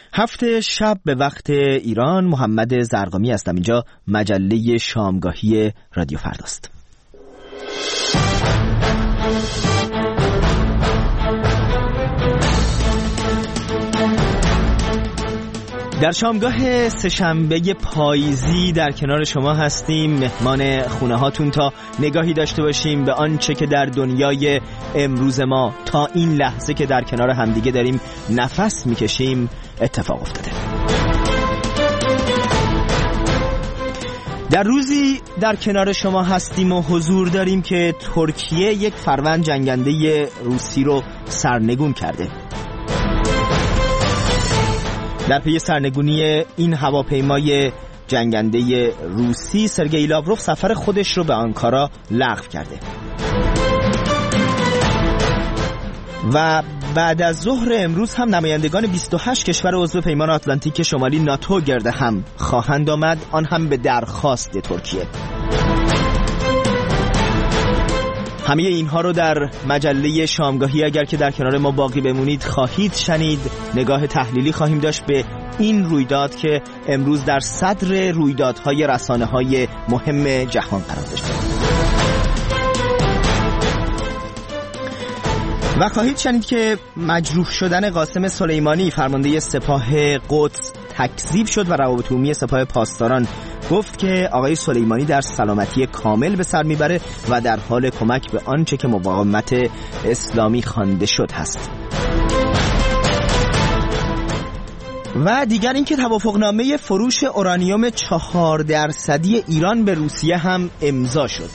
هفته شب به وقت ایران. محمد زرقامی هستم. اینجا مجله شامگاهی رادیو فرداست. در شامگاه سه‌شنبه پاییزی در کنار شما هستیم، مهمان خونه هاتون، تا نگاهی داشته باشیم به آنچه که در دنیای امروز ما تا این لحظه که در کنار همدیگه داریم نفس میکشیم اتفاق افتاده. در روزی در کنار شما هستیم و حضور داریم که ترکیه یک فروند جنگنده روسی رو سرنگون کرده. در پی سرنگونی این هواپیمای جنگنده روسی، سرگئی لاوروف سفر خودش رو به آنکارا لغو کرده و بعد از ظهر امروز هم نمایندگان 28 کشور عضو پیمان آتلانتیک شمالی ناتو گرد هم خواهند آمد، آن هم به درخواست ترکیه. همه اینها رو در مجله شامگاهی اگر که در کنار ما باقی بمونید خواهید شنید. نگاه تحلیلی خواهیم داشت به این رویداد که امروز در صدر رویدادهای رسانه‌های مهم جهان قرار داشته و خواهید شنید که مجروح شدن قاسم سلیمانی فرمانده سپاه قدس تکذیب شد و روابط عمومی سپاه پاسداران گفت که آقای سلیمانی در سلامتی کامل به سر میبره و در حال کمک به آنچه که مقاومت اسلامی خوانده شد هست. و دیگر اینکه توافقنامه فروش اورانیوم 4% ایران به روسیه هم امضا شد.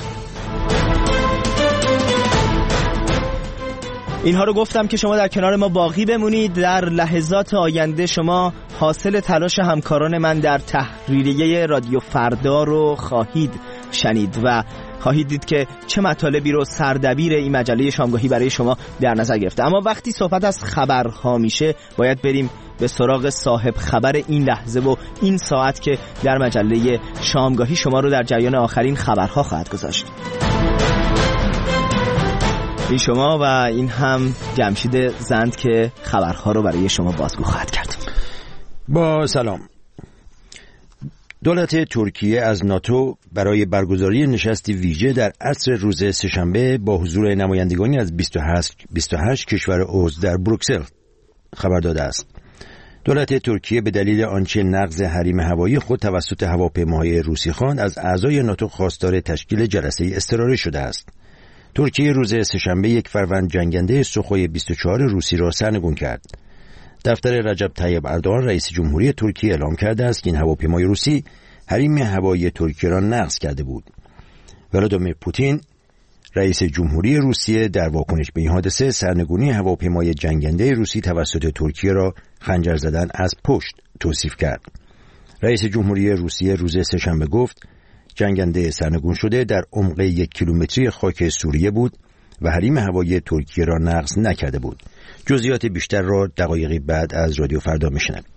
اینها رو گفتم که شما در کنار ما باقی بمونید. در لحظات آینده شما حاصل تلاش همکاران من در تحریریه رادیو فردا رو خواهید شنید و خواهید دید که چه مطالبی رو سردبیر این مجله شامگاهی برای شما در نظر گرفته. اما وقتی صحبت از خبرها میشه باید بریم به سراغ صاحب خبر این لحظه و این ساعت که در مجله شامگاهی شما رو در جریان آخرین خبرها خواهد گذاشت. این شما و این هم جمشید زند که خبرها رو برای شما بازگو خواهد کرد. با سلام. دولت ترکیه از ناتو برای برگزاری نشستی ویژه در عصر روز سه‌شنبه با حضور نمایندگانی از 28 کشور عضو در بروکسل خبر داده است. دولت ترکیه به دلیل آنچه نقض حریم هوایی خود توسط هواپیماهای روسی خواند از اعضای ناتو خواستار تشکیل جلسه اضطراری شده است. ترکیه روز سه‌شنبه یک فروند جنگنده سوخوی 24 روسی را سرنگون کرد. دفتر رجب طیب اردوغان رئیس جمهوری ترکیه اعلام کرده است که این هواپیمای روسی حریم هوایی ترکیه را نقض کرده بود. ولادیمیر پوتین رئیس جمهوری روسیه در واکنش به این حادثه سرنگونی هواپیمای جنگنده روسی توسط ترکیه را خنجر زدن از پشت توصیف کرد. رئیس جمهوری روسیه روز سه‌شنبه گفت جنگنده سرنگون شده در عمق 1 کیلومتری خاک سوریه بود و حریم هوایی ترکیه را نقض نکرده بود. جزئیات بیشتر را دقایقی بعد از رادیو فردا میشنوید.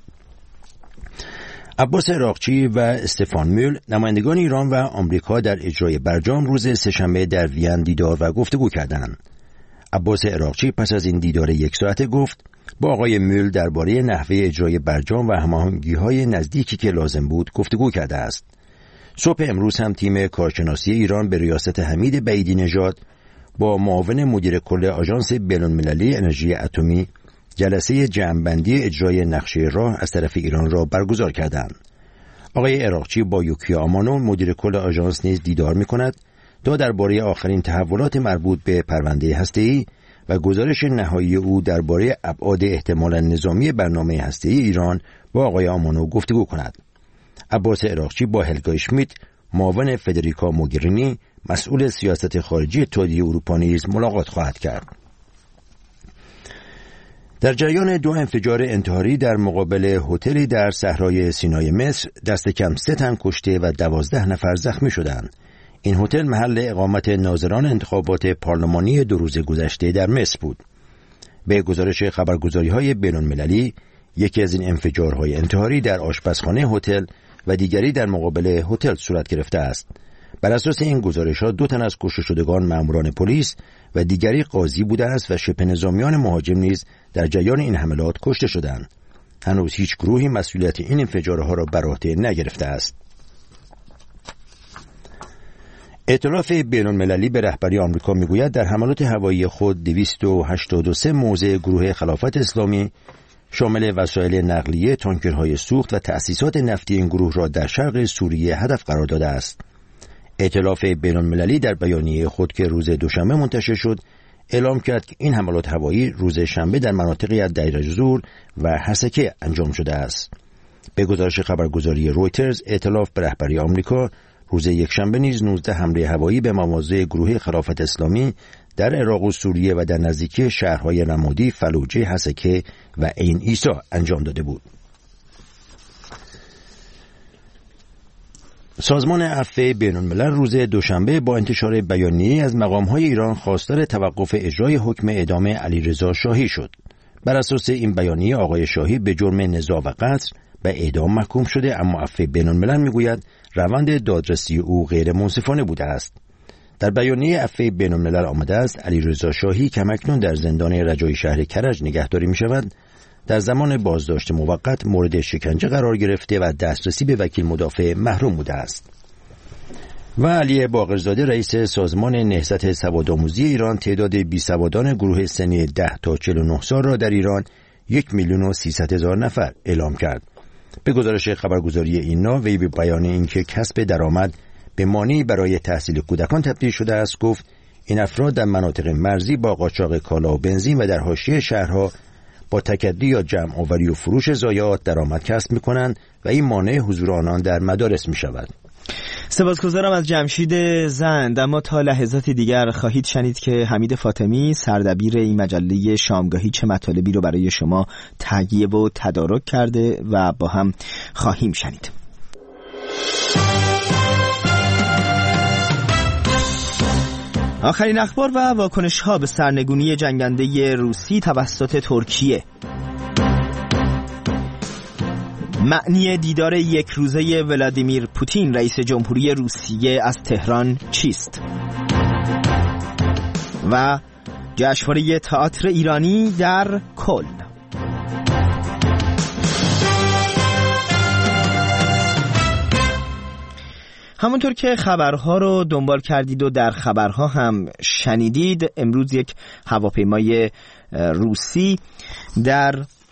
عباس عراقچی و استفان میول نمایندگان ایران و آمریکا در اجرای برجام روز سه‌شنبه در وین دیدار و گفتگو کردند. عباس عراقچی پس از این دیدار 1 ساعته گفت با آقای میول درباره نحوه اجرای برجام و هماهنگی‌های نزدیکی که لازم بود گفتگو کرده است. صبح امروز هم تیم کارشناسی ایران به ریاست حمید بعیدی نژاد با معاون مدیر کل آژانس بین‌المللی انرژی اتمی جلسه جمع‌بندی اجرای نقشه راه از طرف ایران را برگزار کردند. آقای عراقچی با یوکیا آمانو مدیر کل آژانس نیز دیدار می‌کند تا درباره آخرین تحولات مربوط به پرونده هسته‌ای و گزارش نهایی او درباره ابعاد احتمالاً نظامی برنامه هسته‌ای ایران با آقای آمانو گفتگو کند. عباس عراقچی با هلگا اشمیت معاون فدریکا موگرینی مسئول سیاست خارجی اتحادیه اروپا نیز ملاقات خواهد کرد. در جریان 2 انفجار انتحاری در مقابل هتلی در صحرای سینای مصر دست کم 3 تن کشته و 12 نفر زخمی شدند. این هتل محل اقامت ناظران انتخابات پارلمانی 2 روز گذشته در مصر بود. به گزارش خبرگزاری‌های بین‌المللی یکی از این انفجارهای انتحاری در آشپزخانه هتل و دیگری در مقابل هتل صورت گرفته است. بر اساس این گزارش‌ها 2 تن از کشته شدگان ماموران پلیس و دیگری قاضی بوده است و شبه نظامیان مهاجم نیز در جریان این حملات کشته شدند. هنوز هیچ گروهی مسئولیت این انفجارها را بر عهده نگرفته است. ائتلاف بین‌المللی به رهبری آمریکا میگوید در حملات هوایی خود 283 موضع گروه خلافت اسلامی شامل وسایل نقلیه، تانکرهای سوخت و تأسیسات نفتی این گروه را در شرق سوریه هدف قرار داده است. ائتلاف بین‌المللی در بیانیه خود که روز دوشنبه منتشر شد اعلام کرد که این حملات هوایی روز شنبه در مناطقی از دیر الزور و حسکه انجام شده است. به گزارش خبرگزاری رویترز، ائتلاف به رهبری آمریکا روز یکشنبه نیز 19 حمله هوایی به مواضع گروه خلافت اسلامی در عراق و سوریه و در نزدیکی شهرهای رمادی، فلوجه، حسکه و عین عیسی انجام داده بود. سازمان عفو بین‌الملل روز دوشنبه با انتشار بیانیه‌ای از مقام‌های ایران خواستار توقف اجرای حکم اعدام علیرضا شاهی شد. بر اساس این بیانیه آقای شاهی به جرم نزاع و قتل به اعدام محکوم شده، اما عفو بین‌الملل میگوید روند دادرسی او غیر منصفانه بوده است. در بیانیه عفو بین‌الملل آمده است علیرضا شاهی که اکنون در زندان رجایی شهر کرج نگهداری می‌شود، در زمان بازداشت موقت مورد شکنجه قرار گرفته و دسترسی به وکیل مدافع محروم بوده است. و علی باقرزاده رئیس سازمان نهضت سوادآموزی ایران تعداد بیسوادان گروه سنی 10 تا 49 سال را در ایران 1,300,000 نفر اعلام کرد. به گزارش خبرگزاری اینا، وی به بیان اینکه کسب درآمد به مانعی برای تحصیل کودکان تبدیل شده است گفت این افراد در مناطق مرزی با قاچاق کالا و بنزین و در حاشیه شهرها با تکدی یا جمع آوری و فروش ضایعات درآمد کسب می‌کنند و این مانع حضور آنان در مدارس می‌شود. سپاسگزارم از جمشید زند. اما تا لحظات دیگر خواهید شنید که حمید فاطمی سردبیر این مجله شامگاهی چه مطالبی رو برای شما تهیه و تدارک کرده و با هم خواهیم شنید. آخرین اخبار و واکنش ها به سرنگونی جنگنده روسی توسط ترکیه. معنی دیدار یک روزه ولادیمیر پوتین رئیس جمهوری روسیه از تهران چیست؟ و جشنواره تئاتر ایرانی در کلن. همونطور که خبرها رو دنبال کردید و در خبرها هم شنیدید، امروز یک هواپیمای روسی در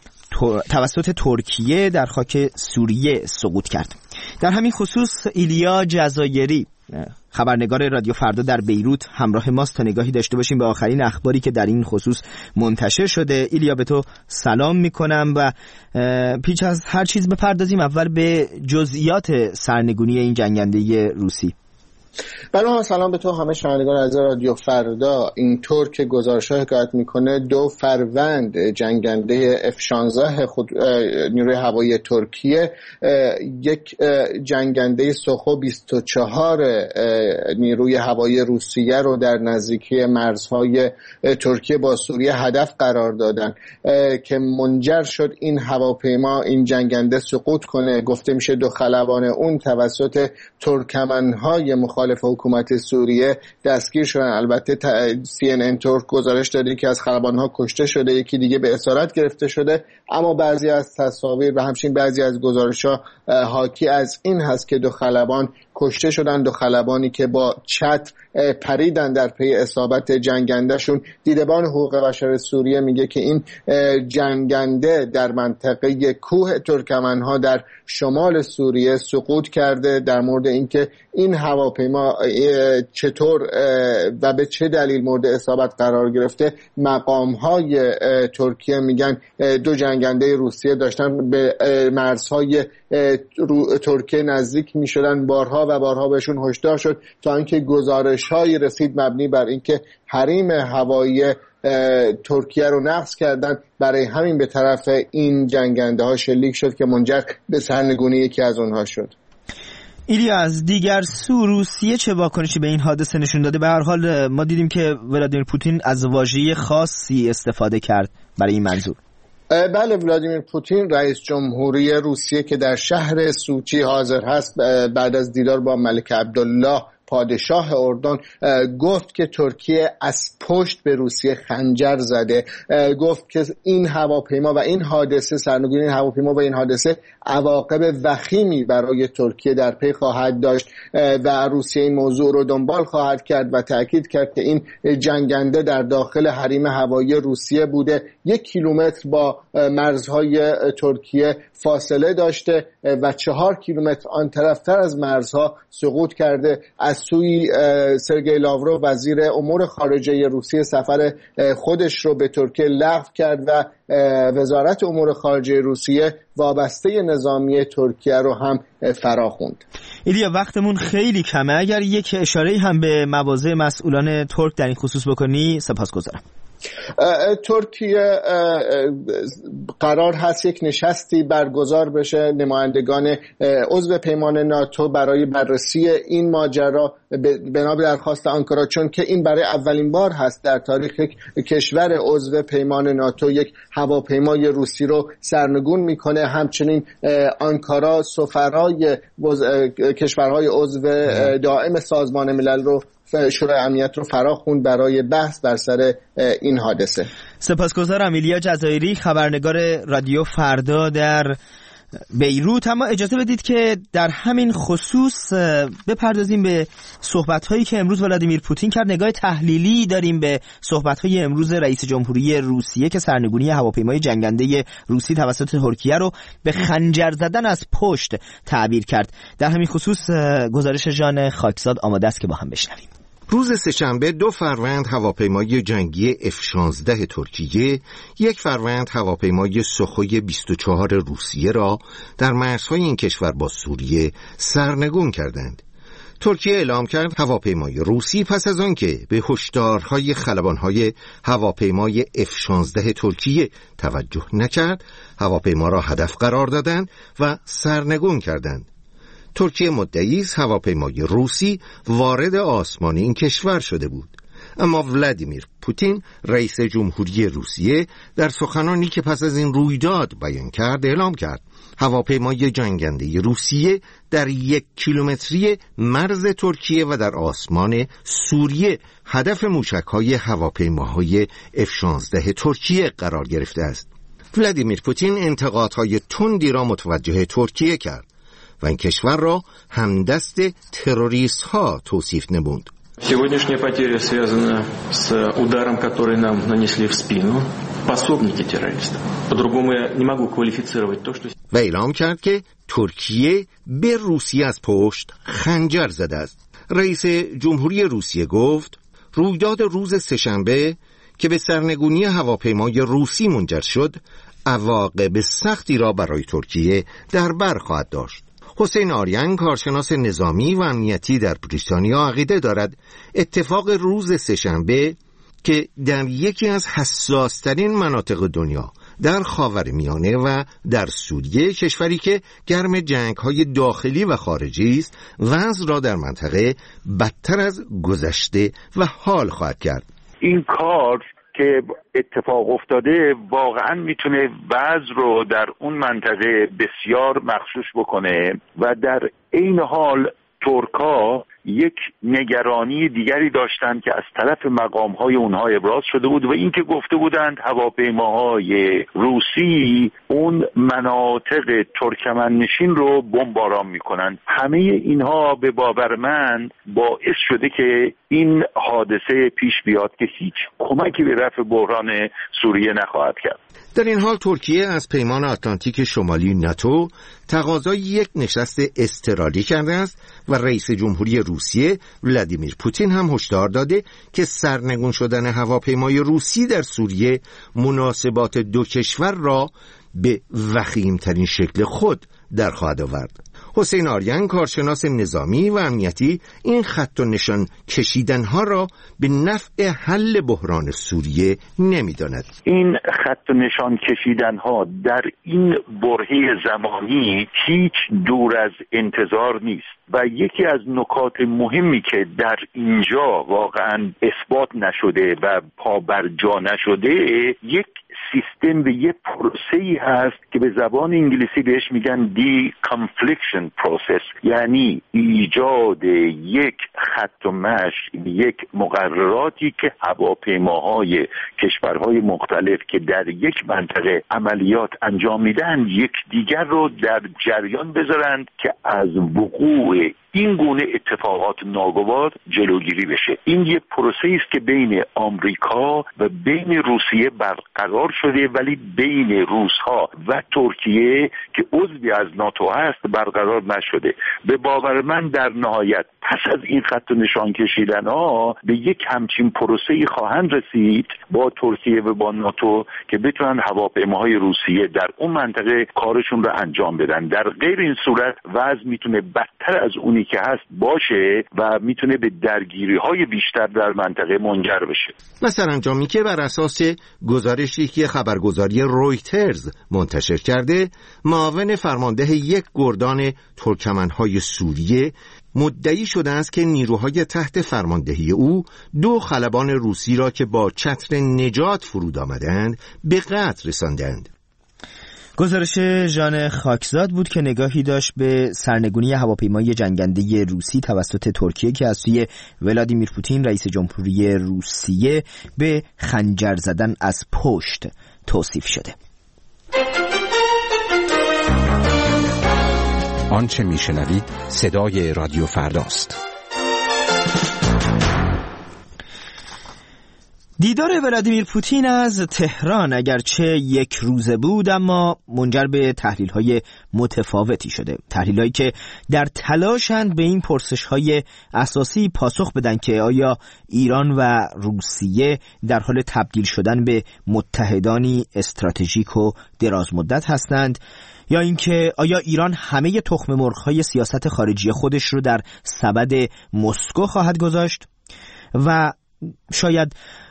توسط ترکیه در خاک سوریه سقوط کرد. در همین خصوص ایلیا جزایری خبرنگار رادیو فردا در بیروت همراه ماست تا نگاهی داشته باشیم به آخرین اخباری که در این خصوص منتشر شده. ایلیا، به تو سلام میکنم و پیش از هر چیز بپردازیم اول به جزئیات سرنگونی این جنگنده روسی. بله، سلام به تو همه شنوندگان از رادیو فردا. اینطور که گزارش‌ها حکایت میکنه 2 فروند جنگنده F-16 نیروی هوایی ترکیه یک جنگنده سوخو 24 نیروی هوایی روسیه رو در نزدیکی مرزهای ترکیه با سوریه هدف قرار دادن که منجر شد این هواپیما، این جنگنده سقوط کنه. گفته میشه 2 خلبان اون توسط ترکمنهای مخالف حکومت سوریه دستگیر شدن. البته CNN ترک گزارش داده که از خلبانها کشته شده، یکی دیگه به اسارت گرفته شده، اما بعضی از تصاویر و همچنین بعضی از گزارش‌ها حاکی از این هست که 2 خلبان کشته شدن، 2 خلبانی که با چتر پریدن در پی اصابت جنگندهشون. دیدبان حقوق بشر سوریه میگه که این جنگنده در منطقه کوه ترکمنها در شمال سوریه سقوط کرده. در مورد اینکه این هواپیما چطور و به چه دلیل مورد اصابت قرار گرفته، مقام‌های ترکیه میگن 2 جنگنده روسیه داشتن به مرزهای ترکیه نزدیک میشدن، بارها و بارها بهشون هشدار شد تا اینکه گزارش‌هایی رسید مبنی بر اینکه حریم هوایی ترکیه رو نقض کردن. برای همین به طرف این جنگنده ها شلیک شد که منجر به سرنگونی یکی از اونها شد. ایلیا، از دیگر سو روسیه چه واکنشی به این حادثه نشون داده؟ به هر حال ما دیدیم که ولادیمیر پوتین از واژه خاصی استفاده کرد برای این منظور. بله، ولادیمیر پوتین رئیس جمهوری روسیه که در شهر سوچی حاضر هست بعد از دیدار با ملک عبدالله پادشاه اردن گفت که ترکیه از پشت به روسیه خنجر زده. گفت که این هواپیما و این حادثه، سرنگونی این هواپیما و این حادثه عواقب وخیمی برای ترکیه در پی خواهد داشت و روسیه این موضوع رو دنبال خواهد کرد و تأکید کرد که این جنگنده در داخل حریم هوایی روسیه بوده، 1 کیلومتر با مرزهای ترکیه فاصله داشته و 4 کیلومتر آن طرفتر از مرزها سقوط کرده. از سوی سرگئی لاوروف وزیر امور خارجه روسیه سفر خودش رو به ترکیه لغو کرد و وزارت امور خارجه روسیه وابسته نظامی ترکیه رو هم فراخوند. ایلیا وقتمون خیلی کمه، اگر یک اشاره هم به مواضع مسئولان ترک در این خصوص بکنی سپاسگزارم. ترکیه قرار هست یک نشستی برگزار بشه، نمایندگان عضو پیمان ناتو برای بررسی این ماجرا بنا به درخواست آنکارا، چون که این برای اولین بار هست در تاریخ یک کشور عضو پیمان ناتو یک هواپیمای روسی رو سرنگون میکنه. همچنین آنکارا سفرای کشورهای عضو دائم سازمان ملل رو، شورای امنیت رو فراخوند برای بحث بر سر این حادثه. سپاسگزارم. ایلیا جزایری، خبرنگار رادیو فردا در بیروت. اما اجازه بدید که در همین خصوص بپردازیم به صحبت‌هایی که امروز ولادیمیر پوتین کرد. نگاه تحلیلی داریم به صحبت‌های امروز رئیس جمهوری روسیه که سرنگونی هواپیمای جنگنده روسی توسط ترکیه رو به خنجر زدن از پشت تعبیر کرد. در همین خصوص گزارش ژان خاکزاد آماده است که با هم بشنویم. روز سه‌شنبه 2 فروند هواپیمای جنگی F-16 ترکیه، 1 فروند هواپیمای سوخوی 24 روسیه را در مرزهای این کشور با سوریه سرنگون کردند. ترکیه اعلام کرد هواپیمای روسی پس از آنکه به هشدارهای خلبانهای هواپیمای F-16 ترکیه توجه نکرد، هواپیما را هدف قرار دادند و سرنگون کردند. ترکیه مدعی است هواپیمای روسی وارد آسمان این کشور شده بود، اما ولادیمیر پوتین رئیس جمهوری روسیه در سخنانی که پس از این رویداد بیان کرد اعلام کرد هواپیمای جنگنده روسیه در 1 کیلومتری مرز ترکیه و در آسمان سوریه هدف موشک‌های هواپیماهای F-16 ترکیه قرار گرفته است. ولادیمیر پوتین انتقادهای تندی را متوجه ترکیه کرد و این کشور را همدست تروریست ها توصیف نمود. Сегодняшняя потеря связана с ударом, который нам нанесли в спину пособники террористов. По-другому я не могу квалифицировать то, что... و اعلام کرد که ترکیه به روسیه از پشت خنجر زده است. رئیس جمهوری روسیه گفت رویداد روز سه‌شنبه که به سرنگونی هواپیمای روسی منجر شد عواقب سختی را برای ترکیه در بر خواهد داشت. حسین آریان، کارشناس نظامی و امنیتی در بریتانیا، عقیده دارد اتفاق روز سه‌شنبه که در یکی از حساس‌ترین مناطق دنیا در خاورمیانه و در سوریه، کشوری که گرم جنگ‌های داخلی و خارجی است، وضع را در منطقه بدتر از گذشته و حال خواهد کرد. این کار که اتفاق افتاده واقعا میتونه وضع رو در اون منطقه بسیار مغشوش بکنه و در عین حال ترکا یک نگرانی دیگری داشتن که از طرف مقام‌های اونها ابراز شده بود و این که گفته بودند هواپیماهای روسی اون مناطق ترکمنشین رو بمباران میکنن. همه اینها به باور من باعث شده که این حادثه پیش بیاد که هیچ کمکی به رفع بحران سوریه نخواهد کرد. در این حال ترکیه از پیمان آتلانتیک شمالی ناتو تقاضای یک نشست اضطراری کرده است و رئیس جمهوری روسیه ولادیمیر پوتین هم هشدار داده که سرنگون شدن هواپیمای روسی در سوریه مناسبات دو کشور را به وخیم‌ترین شکل خود در خواهد آورد. حسین آریان، کارشناس نظامی و امنیتی، این خط و نشان کشیدنها را به نفع حل بحران سوریه نمی‌داند. این خط و نشان کشیدنها در این برهه زمانی هیچ دور از انتظار نیست. و یکی از نکات مهمی که در اینجا واقعا اثبات نشده و پا بر جا نشده، یک سیستم و یک پروسه‌ای هست که به زبان انگلیسی بهش میگن deconfliction process، یعنی ایجاد یک خط و مشی، یک مقرراتی که هواپیماهای کشورهای مختلف که در یک منطقه عملیات انجام میدن یکدیگر رو در جریان بذارند که از وقوع این گونه اتفاقات ناگوار جلوگیری بشه. این یک پروسه‌ای است که بین آمریکا و بین روسیه برقرار شده، ولی بین روس‌ها و ترکیه که عضوی از ناتو هست برقرار نشده. به باور من در نهایت پس از این خط نشان کشیدن‌ها به یک همچین پروسه‌ای خواهند رسید با ترکیه و با ناتو که بتونن هواپیماهای روسیه در اون منطقه کارشون رو انجام بدن. در غیر این صورت وضع میتونه بدتر از اونی که هست باشه و میتونه به درگیری‌های بیشتر در منطقه منجر بشه. سرانجامی که بر اساس گزارشی که خبرگزاری رویترز منتشر کرده، معاون فرمانده یک گردان ترکمن‌های سوریه مدعی شده است که نیروهای تحت فرماندهی او 2 خلبان روسی را که با چتر نجات فرود آمدند به قتل رساندند. گزارش ژان خاکزاد بود که نگاهی داشت به سرنگونی هواپیمای جنگنده روسی توسط ترکیه که از سوی ولادیمیر پوتین رئیس جمهوری روسیه به خنجر زدن از پشت توصیف شده. آنچه میشنوید صدای رادیو فرداست. دیدار ولادیمیر پوتین از تهران اگرچه یک روزه بود اما منجر به تحلیل‌های متفاوتی شده، تحلیل‌هایی که در تلاشند به این پرسش‌های اساسی پاسخ بدن که آیا ایران و روسیه در حال تبدیل شدن به متحدانی استراتژیک و درازمدت هستند، یا اینکه آیا ایران همه تخم مرغ‌های سیاست خارجی خودش رو در سبد مسکو خواهد گذاشت و شاید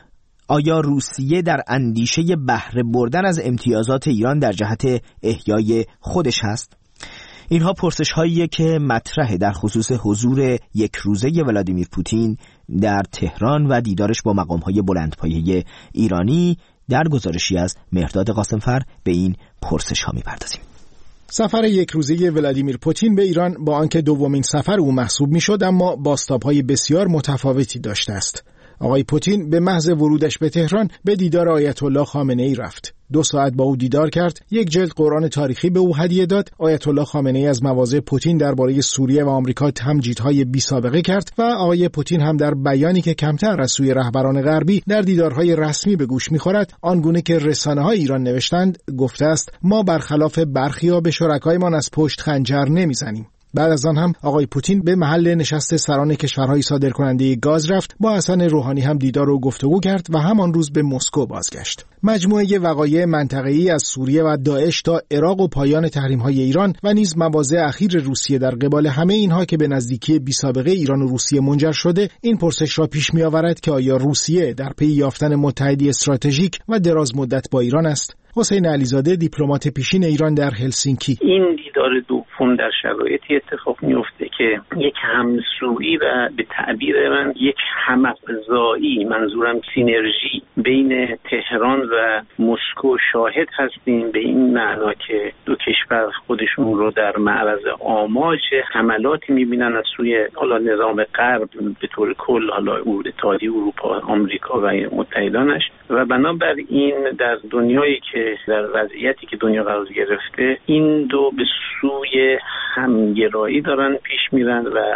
آیا روسیه در اندیشه بهره بردن از امتیازات ایران در جهت احیای خودش هست؟ اینها پرسش هاییه که مطرحه در خصوص حضور یک روزه ولادیمیر پوتین در تهران و دیدارش با مقام های بلندپایه ایرانی. در گزارشی از مهرداد قاسمفر به این پرسش ها می‌پردازیم. سفر یک روزه ولادیمیر پوتین به ایران با آنکه دومین سفر او محسوب می‌شد اما بازتاب‌های بسیار متفاوتی داشته است. آقای پوتین به محض ورودش به تهران به دیدار آیت الله خامنه‌ای رفت. 2 ساعت با او دیدار کرد، 1 جلد قرآن تاریخی به او هدیه داد. آیت الله خامنه‌ای از مواضع پوتین درباره سوریه و آمریکا تمجیدهای بی‌سابقه کرد و آقای پوتین هم در بیانی که کمتر از سوی رهبران غربی در دیدارهای رسمی به گوش می‌خورد، آنگونه که رسانه‌های ایران نوشتند، گفته است ما برخلاف برخیا به شرکایمان از پشت خنجر نمیزنیم. بعد از آن هم آقای پوتین به محل نشست سران کشورهای صادرکننده گاز رفت، با حسن روحانی هم دیدار و گفتگو کرد و همان روز به مسکو بازگشت. مجموعه وقایع منطقه‌ای از سوریه و داعش تا عراق و پایان تحریم‌های ایران و نیز مواضع اخیر روسیه در قبال همه اینها که به نزدیکی بی‌سابقه ایران و روسیه منجر شده، این پرسش را پیش می‌آورد که آیا روسیه در پی یافتن متحدی استراتژیک و دراز مدت با ایران است؟ حسین علیزاده، دیپلمات پیشین ایران در هلسینکی: این دیدار دوم در شرایطی اتفاق میفته که یک همسویی و به تعبیر من یک همافزایی، منظورم سینرژی بین تهران و مسکو شاهد هستیم، به این معنا که 2 کشور خودشون رو در معرض آماج حملاتی میبینن از سوی حالا نظام غرب به طور کل، حالا اتحادیه اروپا، آمریکا و متحدانش، و بنابراین در دنیایی که در وضعیتی که دنیا قرار گرفته، این دو به سوی همگرایی دارن پیش میرن و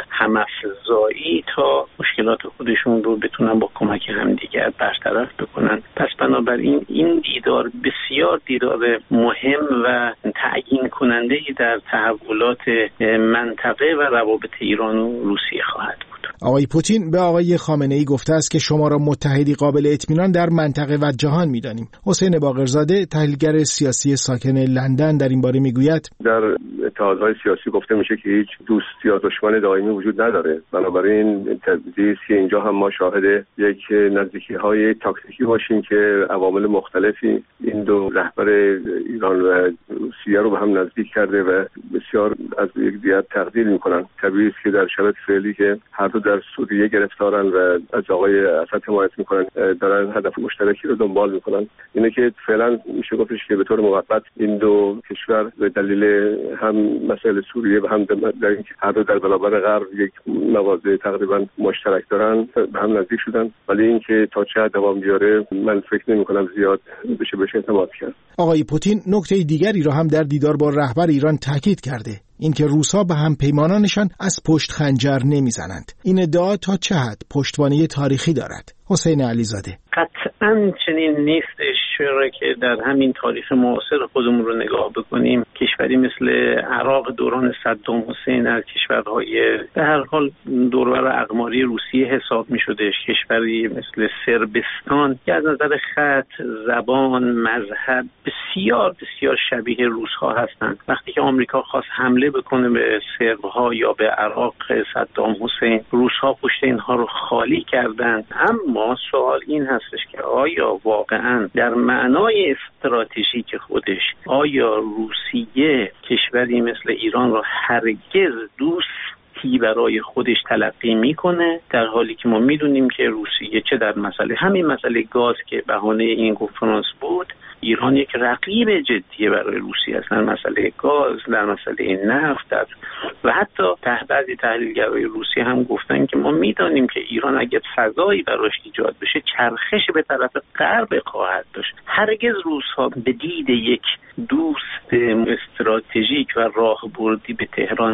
همافزایی تا مشکلات خودشون رو بتونن با کمک همدیگر برطرف بکنن. پس بنابراین این دیدار بسیار دیدار مهم و تعیین کننده‌ای در تحولات منطقه و روابط ایران و روسیه خواهد بود. آقای پوتین به آقای خامنه‌ای گفته است که شما را متحدی قابل اطمینان در منطقه و جهان می‌دانیم. حسین باقرزاده تحلیلگر سیاسی ساکن لندن در این باره میگوید در اتحادهای سیاسی گفته میشه که هیچ دوست یا دشمن دائمی وجود نداره. بنابراین طبیعیه که اینجا هم ما شاهد یک نزدیکی‌های تاکتیکی باشیم که عوامل مختلفی این دو رهبر ایران و روسیه رو به هم نزدیک کرده و بسیار از یکدیگر تقدیر میکنن. طبیعی است که در شرایط فعلی که هر دو در سوریه گرفتارن و از آقای اسد حمایت میکنن، دارن هدف مشترکی رو دنبال میکنن. اینه که فعلا میشه گفتش که به طور موقت این دو کشور به دلیل هم مسائل سوریه و هم در اینکه هر دو در برابر غرب یک مواضع تقریبا مشترک دارن به هم نزدیک شدن، ولی اینکه تا چه حد دوام بیاره من فکر نمی‌کنم زیاد بشه اعتماد کرد. آقای پوتین نکته دیگری را هم در دیدار با رهبر ایران تاکید کرده، اینکه روس‌ها به هم پیمانانشان از پشت خنجر نمیزنند. این ادعا تا چه حد پشتوانه تاریخی دارد؟ حسین علیزاده: قطعاً چنین نیستش، چرا که در همین تاریخ معاصر خودمون رو نگاه بکنیم، کشوری مثل عراق دوران صدام حسین از کشورهای به هر حال دوربر اقماری روسیه حساب می‌شدش. کشوری مثل صربستان که از نظر خط، زبان، مذهب بسیار بسیار شبیه روس‌ها هستند. وقتی که آمریکا خواست حمله بکنه به سرب‌ها یا به عراق صدام حسین، روس‌ها پشت اینها رو خالی کردند. اما سوال این هستش که آیا واقعاً در معنای استراتژیک خودش آیا روسیه کشوری مثل ایران را هرگز دوستی برای خودش تلقی میکنه، در حالی که ما میدونیم که روسیه چه در همین مسئله گاز که بهانه این کنفرانس بود، ایران یک رقیب جدیه برای روسیه است، در مسئله گاز، در مسئله نفت و حتی بعضی تحلیلگرای روسیه هم گفتن که ما میدانیم که ایران اگر فضایی براش ایجاد بشه چرخش به طرف غرب خواهد داشت. هرگز روس‌ها به دید یک دوست استراتژیک و راهبردی به تهران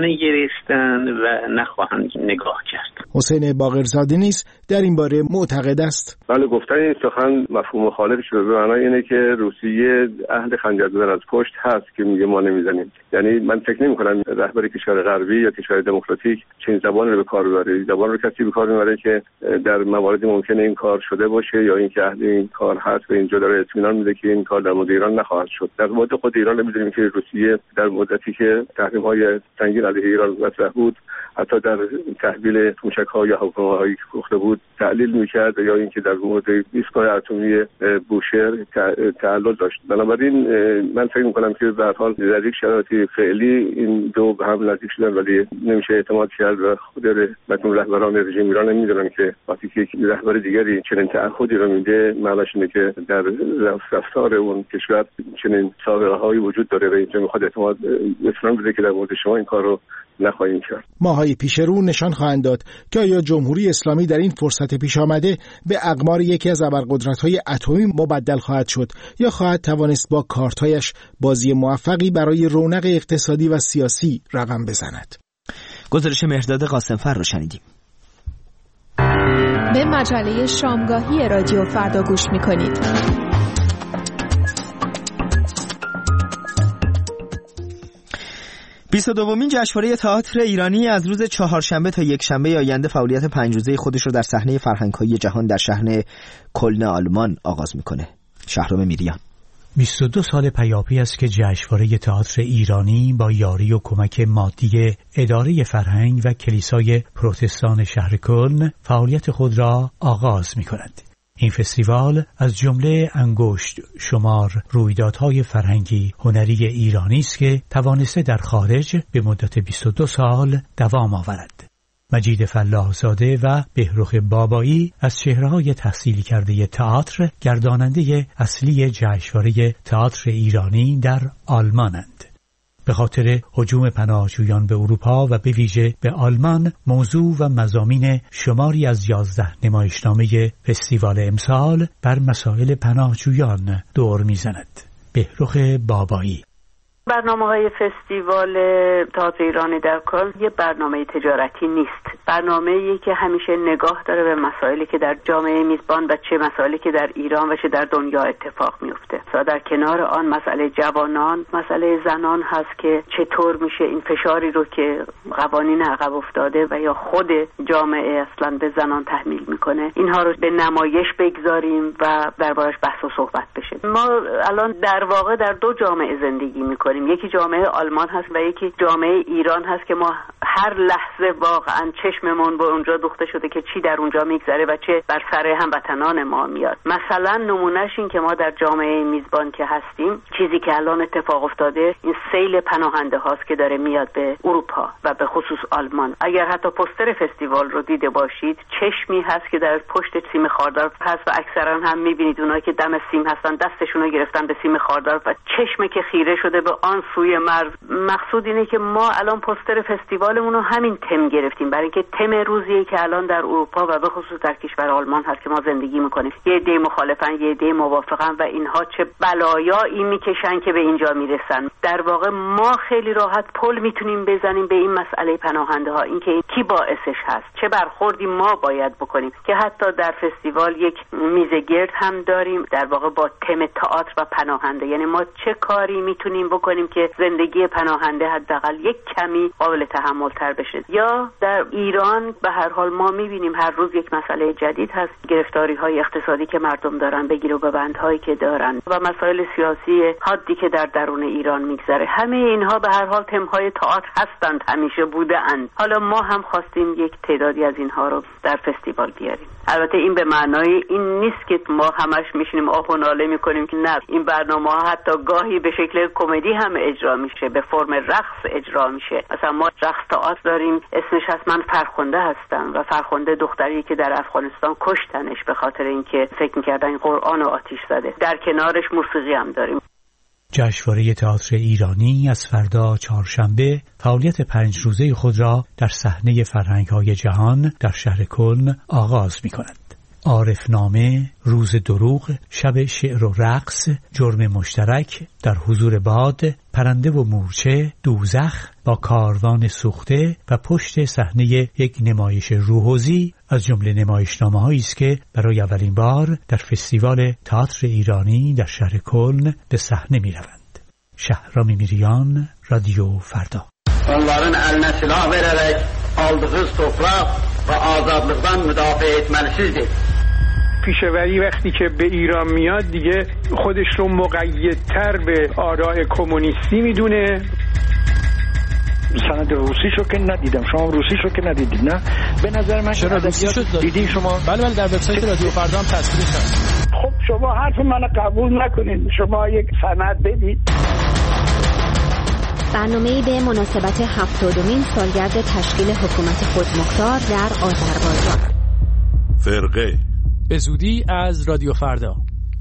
ننگریستند و نخواهند نگاه کرد. حسین باقرزاده نیز در این باره معتقد است. بله، گفتن این سخن مفهوم مخالف شده، به معنای اینه که روسیه اهل خنجر زدن از پشت هست که میگه ما نمیزنیم. یعنی من فکر نمی‌کنم رهبر کشور غربی یا کشور دموکراتیک چنین زبانی رو به کار ببره. زبان رو کسی به کار میبره که در مواردی ممکنه این کار شده باشه یا اینکه اهل این کار هست و اینجا داره اطمینان میده که این کار در مورد ایران نخواهد شد. در مورد خود ایران می‌دونیم که روسیه در مدتی که تحریم‌های سنگین علیه ایران مطرح بود، حتی در تحویل موشک‌ها یا هواپیماهایی که پخته بود تعلیل می‌کرد یا اینکه در مورد ایستگاه اتمی بوشهر تعلل داشت. بنابراین من فکر می‌کنم که به هر حال در یک شرایط فعلی این دو به هم نزدیک شدن، ولی نمیشه اعتماد کرد و خود رهبران رژیم ایران نمی‌دونن که وقتی که رهبر دیگری چنین تعهدی رو میده معناش اینه که در رفتار اون کشور چنین سابقه‌هایی وجود داره و اینجا می‌خواد اطمینان بده که در مورد شما این کار رو نخواهیم کرد. ماه‌های پیش رو نشان خواهند داد که آیا جمهوری اسلامی در این فرصت پیش آمده به اقمار یکی از ابرقدرت‌های اتمی مبدل خواهد شد یا خواهد توانست با کارت‌هایش بازی موفقی برای رونق اقتصادی و سیاسی رقم بزند. گزارش مهرداد قاسمفر رو شنیدیم. به مجله شامگاهی رادیو فردا گوش می‌کنید. دومین جشنواره تئاتر ایرانی از روز چهارشنبه تا یکشنبه آینده فعالیت 5 روزه خودش رو در صحنه فرهنگ‌های جهان در شهر کلن آلمان آغاز میکنه. شهرام میریان. 22 سال پیاپی است که جشنواره تئاتر ایرانی با یاری و کمک مادی اداره فرهنگ و کلیسای پروتستان شهر کلن فعالیت خود را آغاز می‌کند. این فستیوال از جمله انگشت شمار رویدادهای فرهنگی هنری ایرانی است که توانسته در خارج به مدت 22 سال دوام آورد. مجید فلاح‌زاده و بهرخ بابایی از چهره‌های تحصیل کرده تئاتر گرداننده اصلی جشنواره تئاتر ایرانی در آلمانند. به خاطر هجوم پناهجویان به اروپا و به ویژه به آلمان، موضوع و مضامین شماری از 11 نمایشنامه فستیوال امسال بر مسائل پناهجویان دور می‌زند. بهرخ بابایی: برنامه‌های فستیوال تئاتر ایرانی در کلن یه برنامه تجارتی نیست. برنامه‌ای که همیشه نگاه داره به مسائلی که در جامعه میزبان و چه مسائلی که در ایران و چه در دنیا اتفاق میفته. در کنار آن مسئله جوانان، مسئله زنان هست که چطور میشه این فشاری رو که قوانین عقب افتاده و یا خود جامعه اصلا به زنان تحمیل میکنه، اینها رو به نمایش بگذاریم و دربارش بحث و صحبت بشه. ما الان در واقع در دو جامعه زندگی میکنیم. یکی جامعه آلمان هست و یکی جامعه ایران هست که ما هر لحظه واقعا چشممون به اونجا دوخته شده که چی در اونجا میگذره و چه بر سر هموطنان ما میاد. مثلا نمونهش این که ما در جامعه میزبان که هستیم، چیزی که الان اتفاق افتاده این سیل پناهنده هاست که داره میاد به اروپا و به خصوص آلمان. اگر حتی پوستر فستیوال رو دیده باشید، چشمی هست که در پشت سیم خاردار هست و اکثرا هم میبینید اونایی که دم سیم هستن دستشون رو گرفتن به سیم خاردار و چشمی که خیره شده به آن سوی مرز. مقصود اینه که ما الان پوستر فستیوالمون رو همین تم گرفتیم، برای اینکه تم روزیه که الان در اروپا و به خصوص در کشور آلمان هست که ما زندگی میکنیم. یه عده مخالفن، یه عده موافقن و اینها چه بلایایی میکشن که به اینجا میرسن. در واقع ما خیلی راحت پل میتونیم بزنیم به این مسئله پناهنده ها، اینکه کی باعثش هست، چه برخوردی ما باید بکنیم. که حتی در فستیوال یک میز گرد هم داریم در واقع با تم تئاتر و پناهنده، یعنی ما چه کاری میتونیم بکنیم که زندگی پناهنده حداقل یک کمی قابل تحمل تر بشه. یا در ایران به هر حال ما میبینیم هر روز یک مسئله جدید هست، گرفتاری های اقتصادی که مردم دارن، بگیر و ببند هایی که دارن و مسائل سیاسی حادی که در درون ایران میگذره. همه اینها به هر حال تم های تئاتر هستند، همیشه بودند. حالا ما هم خواستیم یک تعدادی از اینها رو در فستیوال بیاریم. البته این به معنای این نیست که ما همش میشینیم آه و ناله میکنیم که نه، این برنامه ها حتی گاهی به شکل کمدی هم اجرا میشه، به فرم رقص اجرا میشه. مثلا ما رقص تئاتر داریم، اسمش هست من فرخنده هستم و فرخنده دختری که در افغانستان کشتنش به خاطر اینکه فکر میکردن قرآن رو آتیش زده. در کنارش موسیقی هم داریم. جشنواره تئاتر ایرانی از فردا چهارشنبه فعالیت 5 روزه خود را در صحنه فرهنگ‌های جهان در شهر کلن آغاز می‌کند. عارفنامه، روز دروغ، شب شعر و رقص، جرم مشترک، در حضور باد، پرنده و مورچه، دوزخ با کاروان سوخته و پشت صحنه یک نمایش روحوزی از جمله نمایشنامه‌هایی است که برای اولین بار در فستیوال تئاتر ایرانی در شهر کلن به صحنه می‌روند. شهرام میریان، رادیو فردا. onların eline silah vererek aldığı toprak ve azadlıktan müdafaa etmelisizdir. پیشوری وقتی که به ایران میاد دیگه خودش رو مقیدتر به آراء کمونیستی میدونه. سند روسیشو که ندیدم، شما روسیشو که ندیدید نه؟ به نظر من چرا روسیشو دیدین شما؟ بله در وبسایت رادیو فردا هم تصویر هست. خب شما حرف منو قبول نکنید، شما یک سند بدید. برنامه‌ای به مناسبت 70مین سالگرد تشکیل حکومت خودمختار در آذربایجان. فرقه به زودی از رادیو فردا.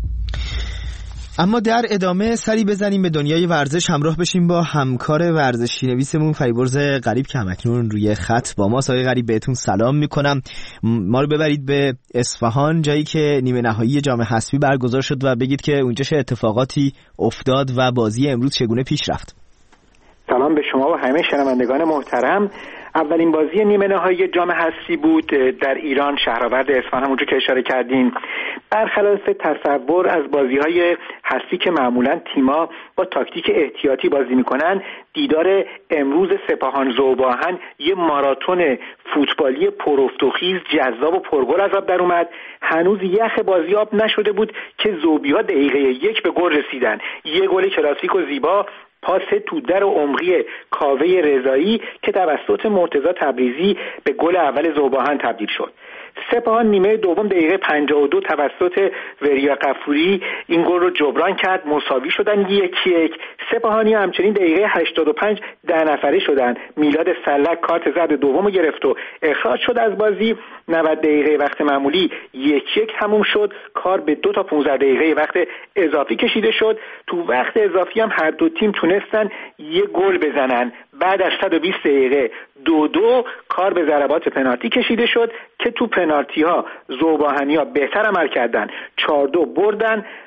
اما در ادامه سری بزنیم به دنیای ورزش، همراه بشیم با همکار ورزشی نویسمون فریبرز غریب که همکنون روی خط با ما. آقای غریب بهتون سلام میکنم. ما رو ببرید به اصفهان، جایی که نیمه نهایی جام حذفی برگزار شد و بگید که اونجا چه اتفاقاتی افتاد و بازی امروز چگونه پیش رفت. سلام به شما و همه شنوندگان محترم. اولین بازی نیمه نهایی جام حذفی بود در ایران، شهرآورد اصفهان، همونجور که اشاره کردین. برخلاف تصور از بازی‌های حذفی که معمولاً تیم‌ها با تاکتیک احتیاطی بازی می‌کنن، دیدار امروز سپاهان ذوب‌آهن یه ماراتون فوتبالی پرافت و خیز، جذاب و پرگل از آب در اومد. هنوز یخ بازی آب نشده بود که ذوبی‌ها دقیقه 1 به گل رسیدن. یه گل کلاسیک و زیبا، پاس تو در و عمقی کاوه رضایی که توسط مرتضی تبریزی به گل اول ذوب‌آهن تبدیل شد. سپاهان نیمه دوم دقیقه 52 توسط وریا قفوری این گل رو جبران کرد، مساوی شدن 1-1. سپاهانی همچنین دقیقه 85 10 نفره شدن. میلاد سلک کارت زرد دومو گرفت و اخراج شد از بازی. 90 دقیقه وقت معمولی 1-1 تموم شد. کار به 2 تا 15 دقیقه وقت اضافی کشیده شد. تو وقت اضافی هم هر دو تیم تونستن یه گل بزنن. بعد از 120 دقیقه 2-2 کار به ضربات پنالتی کشیده شد که تو پنالتی ها ذوب‌آهنی‌ها بهتر عمل کردن، 4-2 بردن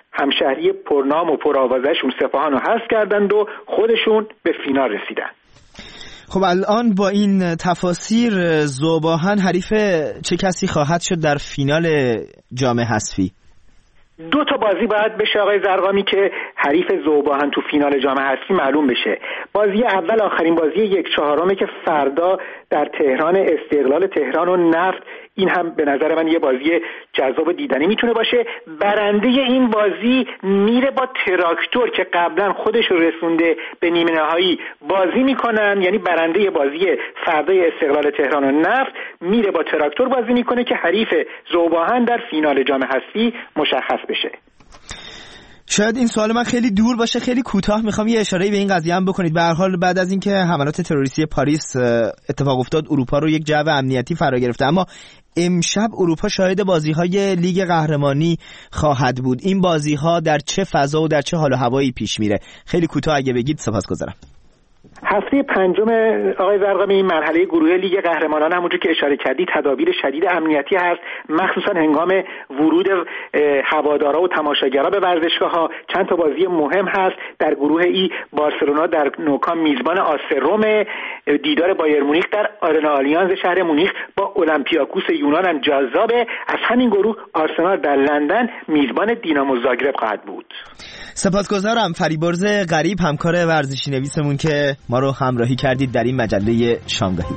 همشهری پرنام و پرآوازشون سپاهان رو حذف کردند و خودشون به فینال رسیدن. خب الان با این تفاسیر ذوب‌آهن حریف چه کسی خواهد شد در فینال جام حذفی؟ 2 تا بازی باید بشه آقای زرقامی که حریف ذوب‌آهن تو فینال جام حذفی معلوم بشه. بازی اول آخرین بازی 1/4 که فردا در تهران، استقلال تهران و نفت، این هم به نظر من یه بازی جذاب و دیدنی میتونه باشه. برنده این بازی میره با تراکتور که قبلا خودش رو رسونده به نیمه نهایی بازی میکنن، یعنی برنده بازی فردای استقلال تهران و نفت میره با تراکتور بازی میکنه که حریف ذوب‌آهن در فینال جام حذفی مشخص بشه. شاید این سوال من خیلی دور باشه، خیلی کوتاه میخوام یه اشاره‌ای به این قضیه هم بکنید. به هر حال بعد از اینکه حملات تروریستی پاریس اتفاق افتاد، اروپا رو یک جو امنیتی فرا گرفته، اما امشب اروپا شاهد بازی‌های لیگ قهرمانی خواهد بود. این بازی‌ها در چه فضا و در چه حال و هوایی پیش میره؟ خیلی کوتاه اگه بگید سپاسگزارم. هفته پنجم آقای زرقامی این مرحله گروهی لیگ قهرمانان همونجور که اشاره کردی تدابیر شدید امنیتی هست، مخصوصا هنگام ورود هوادارا و تماشاگرها به ورزشگاه‌ها. چند تا بازی مهم هست. در گروه ای بارسلونا در نوکام میزبان آسروم، دیدار بایر مونیخ در آرنا آلیانز شهر مونیخ با اولمپیاکوس یونان هم جذابه. از همین گروه آرسنال در لندن میزبان دینامو زاگرب خواهد بود. سپاسگزارم. فریبرز غریب، همکار ورزشی نویسمون که ما رو همراهی کردید در این مجله شامگاهی.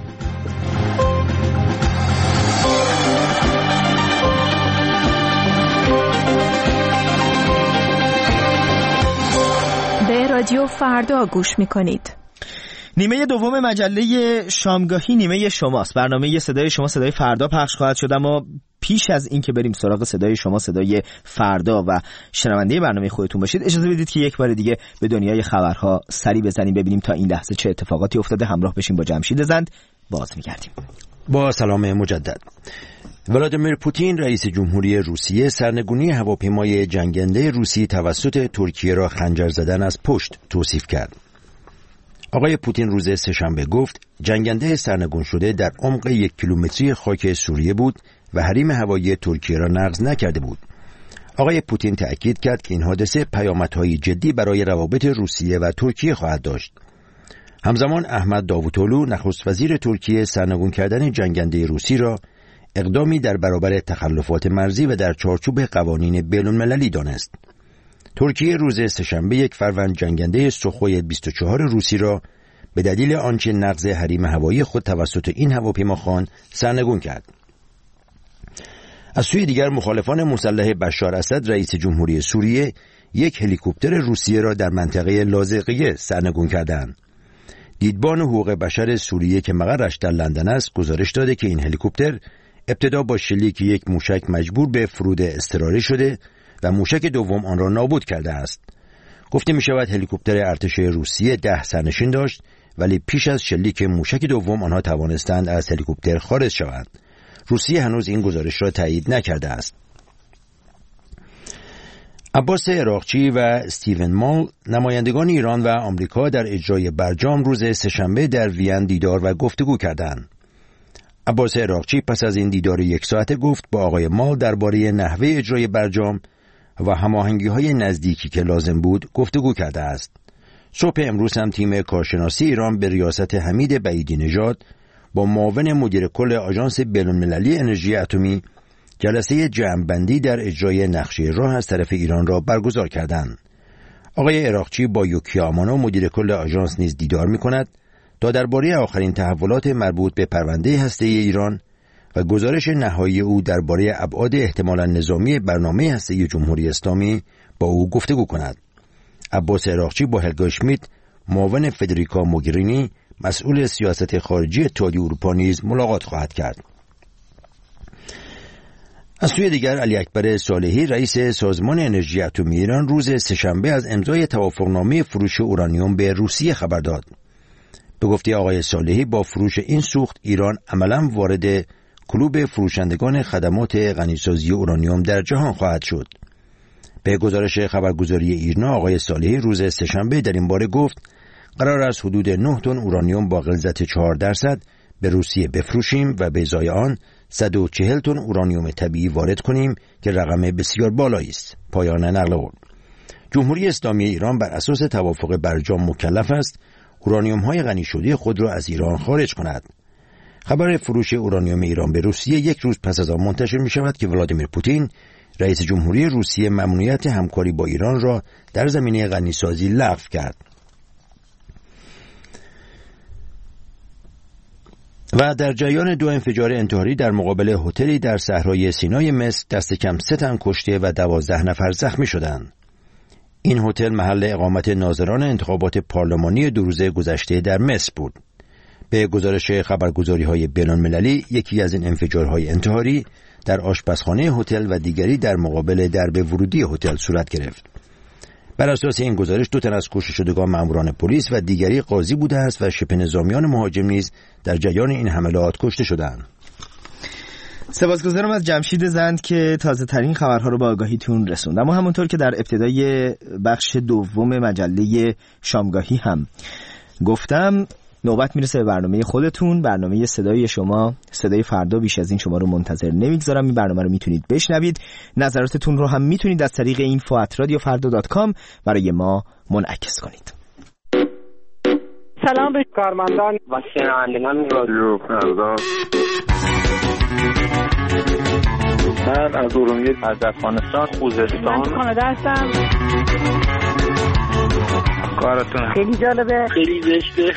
به رادیو فردا گوش میکنید. نیمه دوم مجله شامگاهی نیمه شماست. برنامه صدای شما صدای فردا پخش خواهد شد، اما پیش از این که بریم سراغ صدای شما صدای فردا و شنونده برنامه خودتون باشید، اجازه بدید که یک بار دیگه به دنیای خبرها سری بزنیم، ببینیم تا این لحظه چه اتفاقاتی افتاده. همراه بشیم با جمشید زند. باز می‌گردیم. با سلام مجدد. ولادیمیر پوتین رئیس جمهوری روسیه سرنگونی هواپیمای جنگنده روسی توسط ترکیه را خنجر زدن از پشت توصیف کرد. آقای پوتین روز سه‌شنبه گفت جنگنده سرنگون شده در عمق 1 کیلومتری خاک سوریه بود و حریم هوایی ترکیه را نقض نکرده بود. آقای پوتین تأکید کرد که این حادثه پیامدهای جدی برای روابط روسیه و ترکیه خواهد داشت. همزمان احمد داوطلو نخست وزیر ترکیه سرنگون کردن جنگنده روسی را اقدامی در برابر تخلفات مرزی و در چارچوب قوانین بین‌المللی دانست. ترکیه روز سه‌شنبه 1 فروند جنگنده سوخوی 24 روسی را به دلیل آنچه نقض حریم هوایی خود توسط این هواپیماخوان سرنگون کرد. از سوی دیگر مخالفان مسلح بشار اسد رئیس جمهوری سوریه یک هلیکوپتر روسیه را در منطقه لاذقیه سرنگون کردند. دیدبان حقوق بشر سوریه که مقرش در لندن است گزارش داده که این هلیکوپتر ابتدا با شلیک یک موشک مجبور به فرود اضطراری شده و موشک دوم آن را نابود کرده است. گفته می شود هلیکوپتر ارتش روسیه 10 سرنشین داشت، ولی پیش از شلیک موشک دوم آنها توانستند از هلیکوپتر خارج شوند. روسیه هنوز این گزارش را تایید نکرده است. عباس عراقچی و استیون مال نمایندگان ایران و آمریکا در اجرای برجام روز سه‌شنبه در وین دیدار و گفتگو کردند. عباس عراقچی پس از این دیدار 1 ساعته گفت با آقای مال درباره نحوه اجرای برجام و هماهنگی‌های نزدیکی که لازم بود گفتگو کرده است. صبح امروز هم تیم کارشناسی ایران به ریاست حمید بعیدی نژاد با معاون مدیر کل آژانس بین‌المللی انرژی اتمی جلسه جمع‌بندی در اجرای نقشه راه از طرف ایران را برگزار کردند. آقای عراقچی با یوکیا امانو مدیر کل آژانس نیز دیدار می‌کند تا درباره آخرین تحولات مربوط به پرونده هسته‌ای ایران و گزارش نهایی او درباره ابعاد احتمالاً نظامی برنامه هسته‌ای جمهوری اسلامی با او گفتگو کند. عباس عراقچی با هلگا اشمیت معاون فدریکا موگرینی مسئول سیاست خارجی اتحادیه اروپا نیز ملاقات خواهد کرد. از سوی دیگر علی اکبر صالحی رئیس سازمان انرژی اتمی ایران روز سه‌شنبه از امضای توافقنامه فروش اورانیوم به روسیه خبر داد. به گفته آقای صالحی با فروش این سوخت ایران عملاً وارد کلوب فروشندگان خدمات غنیسازی اورانیوم در جهان خواهد شد. به گزارش خبرگزاری ایرنا آقای صالحی روز سه‌شنبه در این باره گفت قرار است حدود 9 تن اورانیوم با غلظت 4% به روسیه بفروشیم و به ازای آن 140 تن اورانیوم طبیعی وارد کنیم که رقم بسیار بالایی است. پایان نقل قول. جمهوری اسلامی ایران بر اساس توافق برجام مکلف است اورانیوم‌های غنی شده خود را از ایران خارج کند. خبر فروش اورانیوم ایران به روسیه یک روز پس از آن منتشر می شود که ولادیمیر پوتین رئیس جمهوری روسیه ممنوعیت همکاری با ایران را در زمینه غنیسازی لغو کرد. و در جریان 2 انفجار انتحاری در مقابل هتلی در صحرای سینای مصر دست کم 3 تن کشته و 12 نفر زخمی شدند. این هتل محل اقامت ناظران انتخابات پارلمانی 2 روزه گذشته در مصر بود. به گزارش خبرگزاری‌های بین‌المللی یکی از این انفجارهای انتحاری در آشپزخانه هتل و دیگری در مقابل درب ورودی هتل صورت گرفت. بر اساس این گزارش 2 تن از کشته شدگان مأموران پلیس و دیگری قاضی بوده است و شبه نظامیان مهاجم نیز در جریان این حملات کشته شدند. سپاسگزارم از جمشید زند که تازه ترین خبرها رو به آگاهیتون رسوند. اما همونطور که در ابتدای بخش دوم مجله شامگاهی هم گفتم، نوبت میرسه به برنامه خودتون، برنامه صدای شما، صدای فردا. بیش از این شما رو منتظر نمیگذارم. این برنامه رو میتونید بشنوید. نظراتتون رو هم میتونید از طریق info@radiofarda.com برای ما منعکس کنید. سلام به کارمندان و شنوندگان رادیو فردا. من از ارومیه، از افغانستان، خوزستان. من کانادا هستم. کارتون خیلی جالبه، خیلی زشته.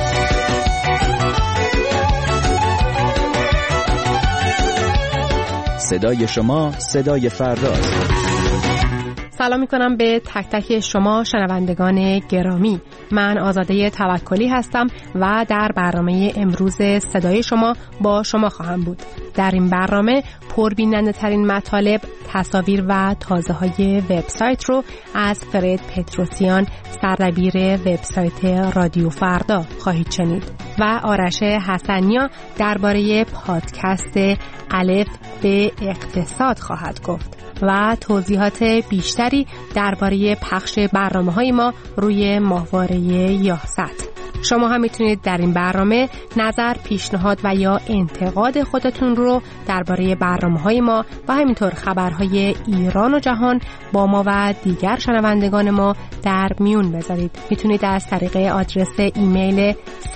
صدای شما، صدای فرداست. سلام میکنم به تک تک شما شنوندگان گرامی. من آزاده توکلی هستم و در برنامه امروز صدای شما با شما خواهم بود. در این برنامه پربیننده ترین مطالب، تصاویر و تازه های وبسایت رو از فرید پتروسیان، سردبیر وبسایت رادیو فردا خواهید شنید و آرش حسنیا درباره پادکست الف به اقتصاد خواهد گفت و توضیحات بیشتری درباره پخش برنامه‌های ما روی ماهواره یاست. شما هم میتونید در این برنامه نظر، پیشنهاد و یا انتقاد خودتون رو درباره برنامه‌های ما و همینطور خبرهای ایران و جهان با ما و دیگر شنوندگان ما در میون بذارید. میتونید از طریق آدرس ایمیل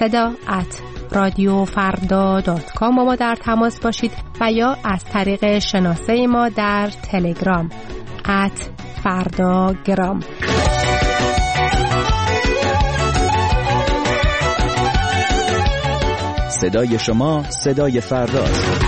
seda@radiofarda.com با ما در تماس باشید و یا از طریق شناسه ما در تلگرام @fardagram. صدای شما، صدای فرداست.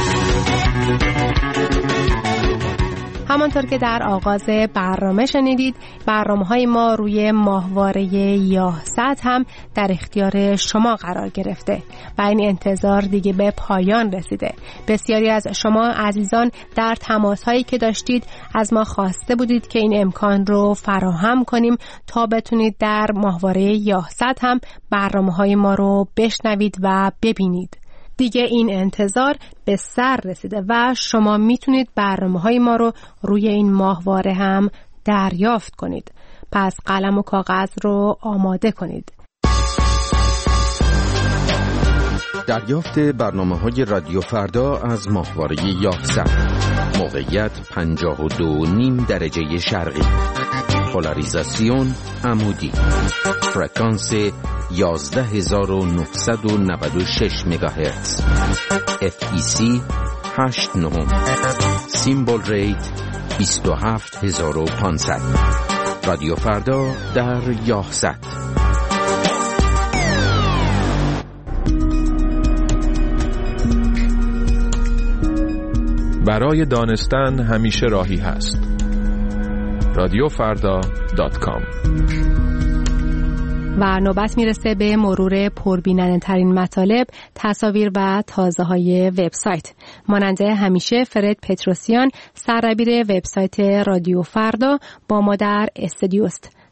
همانطور که در آغاز برنامه شنیدید، برنامه‌های ما روی ماهواره یاست هم در اختیار شما قرار گرفته و این انتظار دیگه به پایان رسیده. بسیاری از شما عزیزان در تماس‌هایی که داشتید از ما خواسته بودید که این امکان رو فراهم کنیم تا بتونید در ماهواره یاست هم برنامه‌های ما رو بشنوید و ببینید. دیگه این انتظار به سر رسیده و شما میتونید برنامه‌های ما رو روی این ماهواره هم دریافت کنید. پس قلم و کاغذ رو آماده کنید. دریافت برنامه‌های رادیو فردا از ماهواره یاست. موقعیت 52.5 درجه شرقی. پولاریزاسیون عمودی. فرکانس 11996 مگاهرتز. FEC 89. سیمبل ریت 27500. رادیو فردا در یاست. برای دانستن همیشه راهی هست. radiofarda.com. و نوبت میرسه به مرور پربیننده ترین مطالب، تصاویر و تازه های وبسایت. ماننده همیشه فرید پتروسیان، سردبیر وبسایت رادیو فردا با ما در استودیوست.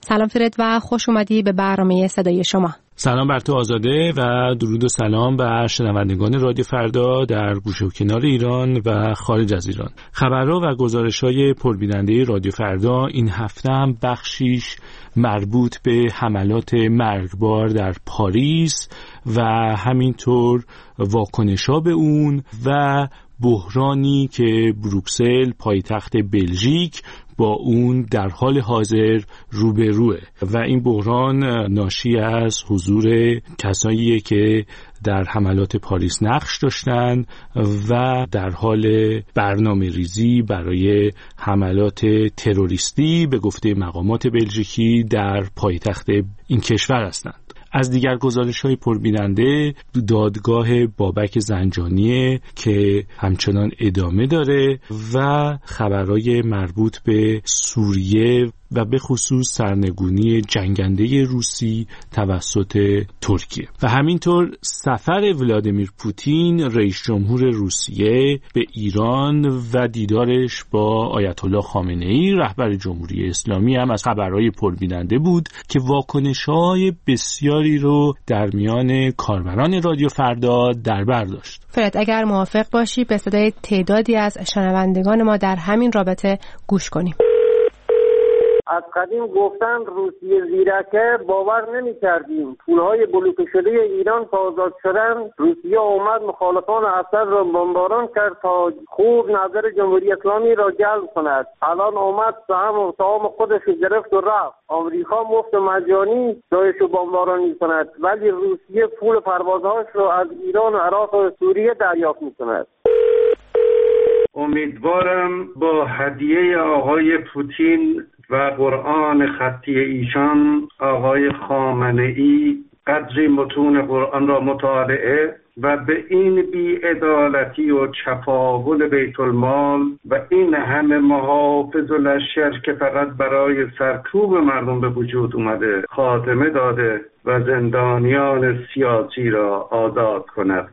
سلام فرد و خوش اومدی به برنامه صدای شما. سلام بر تو آزاده و درود و سلام بر شنوندگان رادیو فردا در گوشه و کنار ایران و خارج از ایران. خبرها و گزارش‌های پربیننده رادیو فردا این هفته هم بخشیش مربوط به حملات مرگبار در پاریس و همینطور واکنش‌ها به اون و بحرانی که بروکسل پایتخت بلژیک با اون در حال حاضر روبروه و این بحران ناشی از حضور کساییه که در حملات پاریس نقش داشتن و در حال برنامه ریزی برای حملات تروریستی به گفته مقامات بلژیکی در پایتخت این کشور هستند. از دیگر گزارش‌های پربیننده دادگاه بابک زنجانیه که همچنان ادامه داره و خبرهای مربوط به سوریه و به خصوص سرنگونی جنگنده روسی توسط ترکیه و همینطور سفر ولادیمیر پوتین رئیس جمهور روسیه به ایران و دیدارش با آیت الله خامنه‌ای رهبر جمهوری اسلامی هم از خبرهای پربیننده بود که واکنش‌های بسیاری رو در میان کاربران رادیو فردا در بر داشت. فرد اگر موافق باشی به صدای تعدادی از شنوندگان ما در همین رابطه گوش کنیم. از قدیم گفتن روسیه زیرکه، باور نمی کردیم. پولهای بلوکه شده ایران تا آزاد شدن روسیه اومد مخالفان اسد را بمباران کرد تا خوب نظر جمهوری اسلامی را جلب کند. الان اومد سهام خودش گرفت و رفت. آمریکا مفت مجانی جایش رو بمباران می کند ولی روسیه پول پروازهاش رو از ایران و عراق و سوریه دریافت می کند. امیدوارم با هدیه آقای پوتین و قرآن خطی ایشان آقای خامنه‌ای قدری متون قرآن را مطالعه و به این بی‌عدالتی و چپاول بیت المال و این همه محافظ و لشکر که فقط برای سرکوب مردم به وجود اومده خاتمه داده و زندانیان سیاسی را آزاد کند.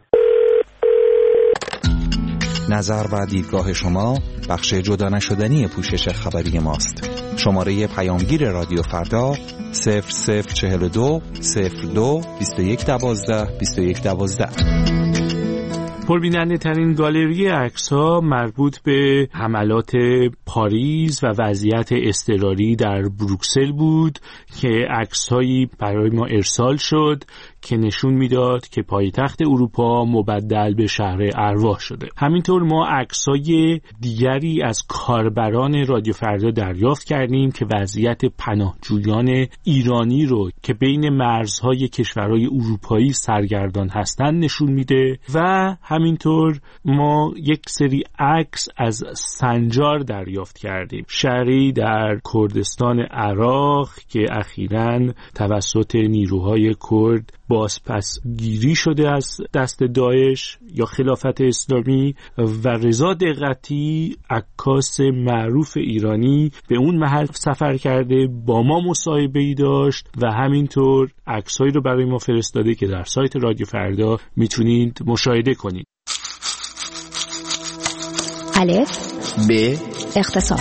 نظر و دیدگاه شما بخش جدا نشدنی پوشش خبری ماست. شماره پیامگیر رادیو فردا 0042 02 21 12 21 12. پربیننده ترین گالری عکس‌ها مربوط به حملات پاریس و وضعیت اضطراری در بروکسل بود که عکس‌هایی برای ما ارسال شد که نشون میداد که پایتخت اروپا مبدل به شهر ارواح شده. همینطور ما عکس‌های دیگری از کاربران رادیو فردا دریافت کردیم که وضعیت پناهجویان ایرانی رو که بین مرزهای کشورهای اروپایی سرگردان هستند نشون میده و همینطور ما یک سری عکس از سنجار دریافت کردیم، شهری در کردستان عراق که اخیراً توسط نیروهای کرد بازپسگیری شده از دست داعش یا خلافت اسلامی و رضا دقتی عکاس معروف ایرانی به اون محل سفر کرده، با ما مصاحبه‌ای داشت و همینطور عکسایی رو برای ما فرستاده که در سایت رادیو فردا میتونید مشاهده کنید. الف ب اقتصاد.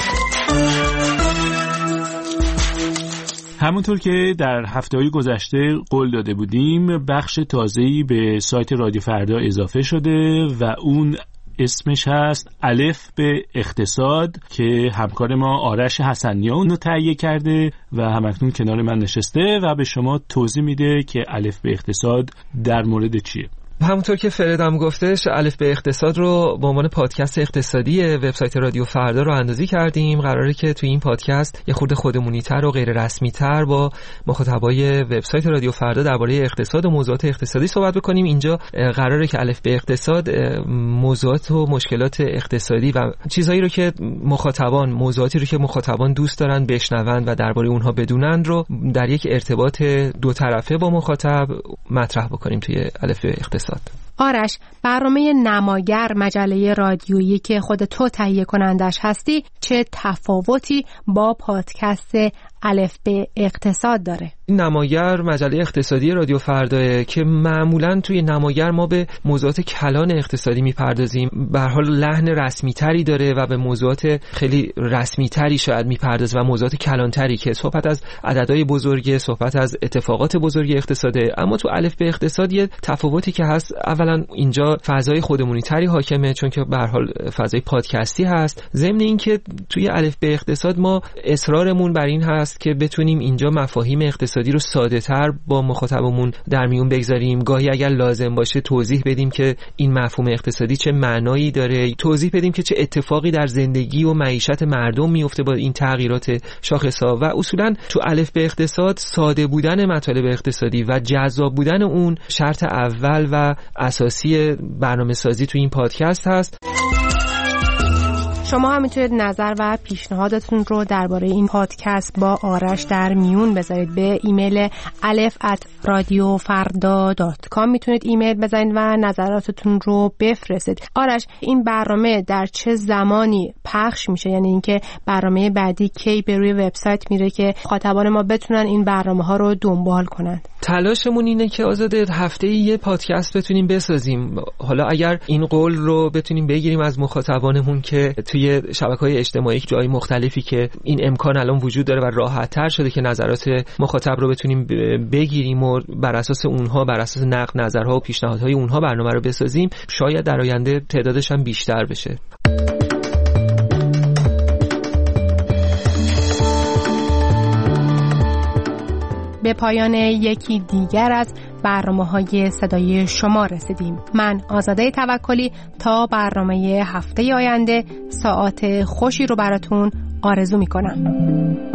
همونطور که در هفته‌های گذشته قول داده بودیم بخش تازه‌ای به سایت رادیو فردا اضافه شده و اون اسمش هست الف به اقتصاد که همکار ما آرش حسنیا اون رو تهیه کرده و همکنون کنار من نشسته و به شما توضیح میده که الف به اقتصاد در مورد چیه. همونطور که فردم گفتش الف به اقتصاد رو به عنوان پادکست اقتصادی وبسایت رادیو فردا رو اندازی کردیم. قراره که توی این پادکست یه خورده خودمونی‌تر و غیر رسمی‌تر با مخاطبای وبسایت رادیو فردا درباره اقتصاد و موضوعات اقتصادی صحبت بکنیم. اینجا قراره که الف به اقتصاد موضوعات و مشکلات اقتصادی و چیزایی رو که موضوعاتی رو که مخاطبان دوست دارن بشنون و درباره اونها بدونن رو در یک ارتباط دو طرفه با مخاطب مطرح بکنیم توی الف به اقتصاد. آرش، برنامه نماگر مجله رادیویی که خود تو تهیه کنندش هستی چه تفاوتی با پادکست الفبه اقتصاد داره. نماگر مجله اقتصادی رادیو فردا که معمولاً توی نماگر ما به موضوعات کلان اقتصادی میپردازیم. به هر حال لحن رسمی تری داره و به موضوعات خیلی رسمی تری شاید میپردازه و موضوعات کلان تری که صحبت از عددهای بزرگ، صحبت از اتفاقات بزرگ اقتصاده. اما تو الفبه اقتصاد یه تفاوتی که هست، اولا اینجا فضای خودمونی تری حاکمه چون که به هر حال فضای پادکستی هست. ضمن اینکه توی الفبه اقتصاد ما اصرارمون بر این هست که بتونیم اینجا مفاهیم اقتصادی رو ساده تر با مخاطبمون در میون بگذاریم. گاهی اگر لازم باشه توضیح بدیم که این مفهوم اقتصادی چه معنایی داره، توضیح بدیم که چه اتفاقی در زندگی و معیشت مردم میفته با این تغییرات شاخص‌ها. و اصولا تو الفبه اقتصاد ساده بودن مطالب اقتصادی و جذاب بودن اون شرط اول و اساسی برنامه‌سازی تو این پادکست هست. شما هم میتونید نظر و پیشنهادتون رو درباره این پادکست با آرش در میون بذارید. به ایمیل alef@radiofarda.com میتونید ایمیل بزنید و نظراتتون رو بفرستید. آرش، این برنامه در چه زمانی پخش میشه؟ یعنی اینکه برنامه بعدی کی به روی وبسایت میره که مخاطبان ما بتونن این برنامه ها رو دنبال کنن؟ تلاشمون اینه که آزاده هفته‌ای یه پادکست بتونیم بسازیم. حالا اگر این قول رو بتونیم بگیریم از مخاطبانمون که توی شبکه‌های اجتماعی جای مختلفی که این امکان الان وجود داره و راحت‌تر شده که نظرات مخاطب رو بتونیم بگیریم و بر اساس اونها، بر اساس نقد نظرها و پیشنهادهای اونها برنامه رو بسازیم، شاید در آینده تعدادش هم بیشتر بشه. به پایان یکی دیگر از برنامه‌های صدای شما رسیدیم. من آزاده توکلی تا برنامه هفته آینده ساعات خوشی رو براتون آرزو می‌کنم.